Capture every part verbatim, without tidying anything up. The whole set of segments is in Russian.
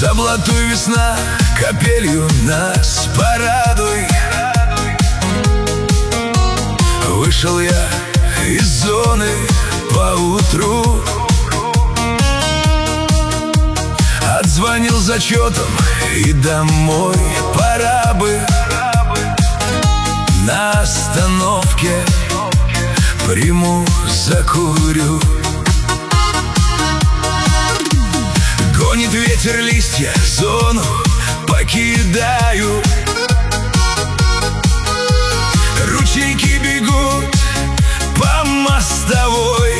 Заблатуй, весна, капелью нас порадуй. Вышел я из зоны поутру, отзвонил зачетом и домой пора бы. На остановке приму, закурю. Гонит ветер листья, зону покидаю. Ручейки бегут по мостовой.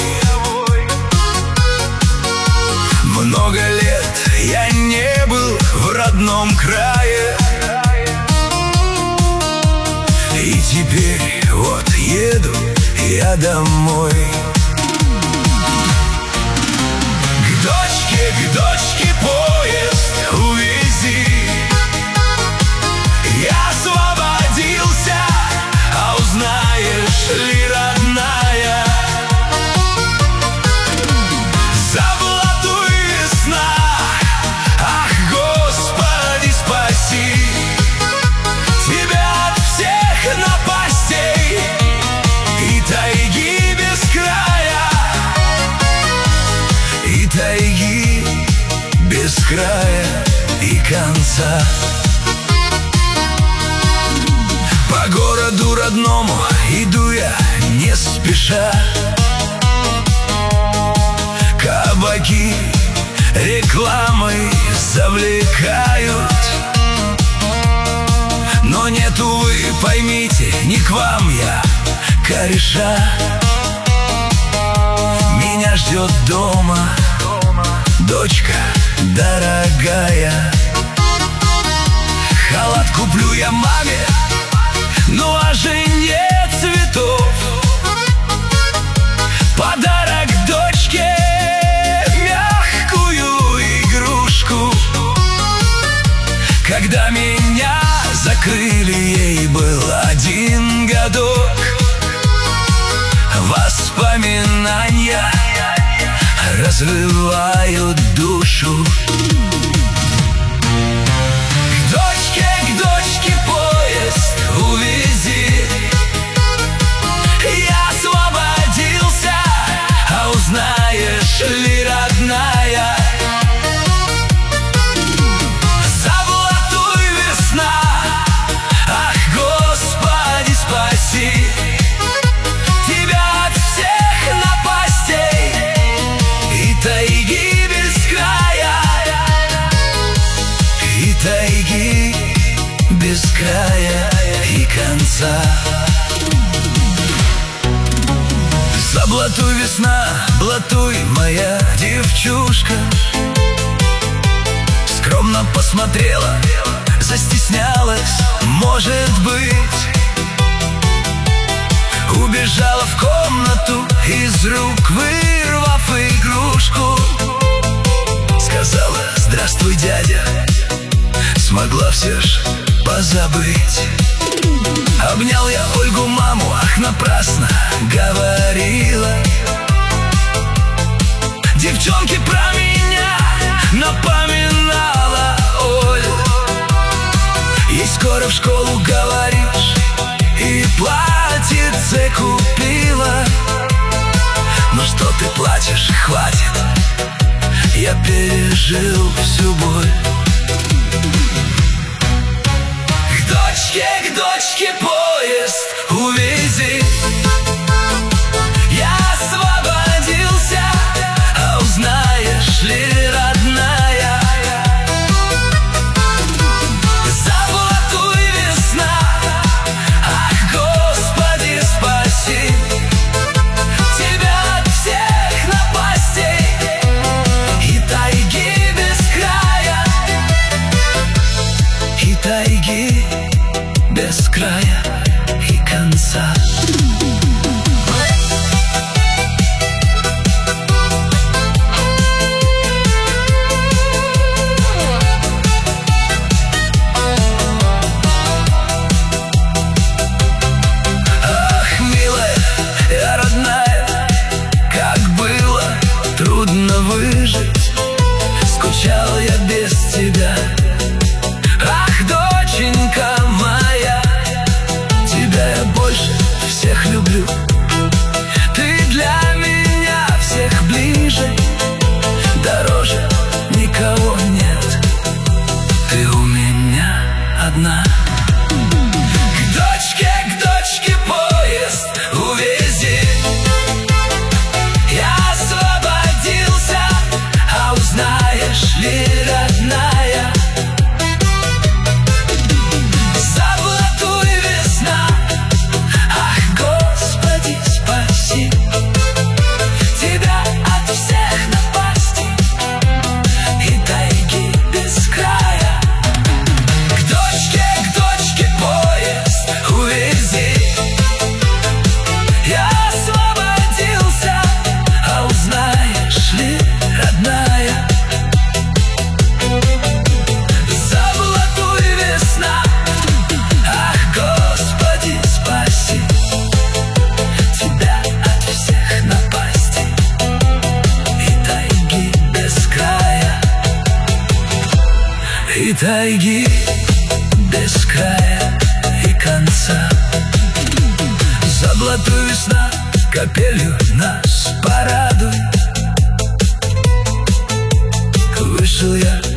Много лет я не был в родном крае, и теперь вот еду я домой. К дочке, к дочке поезд увези. Я освободился, а узнаешь ли, родная, заблатуй, весна, ах, Господи, спаси тебя от всех напастей и тайги без края, и тайги без края и конца. По городу родному иду я не спеша. Кабаки рекламой завлекают, но нет, увы, поймите, не к вам я, кореша. Меня ждет дома дочка дорогая. Халат куплю я маме, ну а жене цветов. Подарок дочке мягкую игрушку. Когда меня закрыли, ей был один годок. Воспоминания разрывают душу. К дочке, к дочке поезд увези. Я освободился, а узнаешь ли, родная, заблатуй, весна, ах, Господи, спаси тебя от всех напастей и тайги без края, и тайги без края и конца. Заблатуй, весна, блатуй, моя девчушка. Скромно посмотрела, застеснялась, может быть. Убежала в комнату, из рук вырвав игрушку. Сказала: здравствуй, дядя. Смогла все ж позабыть. Обнял я Ольгу, маму, ах, напрасно говорила. Девчонке про меня напоминала Оль. Ей скоро в школу, говоришь, и платьице купила. Ну что ты плачешь, хватит, я пережил всю боль. К дочке, к дочке поезд увези. Я освободился, а узнаешь ли, родная, заблатуй, весна, ах, Господи, спаси тебя от всех напастей и тайги без края, и тайги без края и конца. одна. К дочке, к дочке поезд увези. Я освободился, а узнаешь ли, родная, заблатуй весна. Ах, Господи, спаси тебя от всех напастей и тайги без края. К дочке, к дочке поезд увези. Я освободился, а узнаешь ли, родная, заблатуй весна. Ах, Господи, спаси тебя от всех напастей и тайги без края, и тайги без края и конца. Заблатуй весна, капелью нас порадуй. Вышел я